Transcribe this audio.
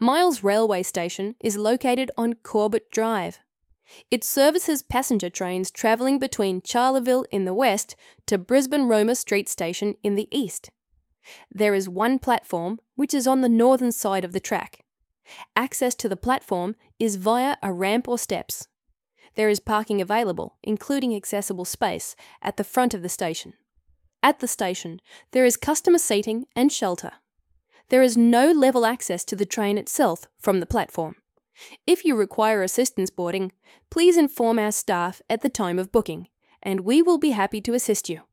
Miles Railway Station is located on Corbett Drive. It services passenger trains travelling between Charleville in the west to Brisbane Roma Street Station in the east. There is one platform, which is on the northern side of the track. Access to the platform is via a ramp or steps. There is parking available, including accessible space, at the front of the station. At the station, there is customer seating and shelter. There is no level access to the train itself from the platform. If you require assistance boarding, please inform our staff at the time of booking, and we will be happy to assist you.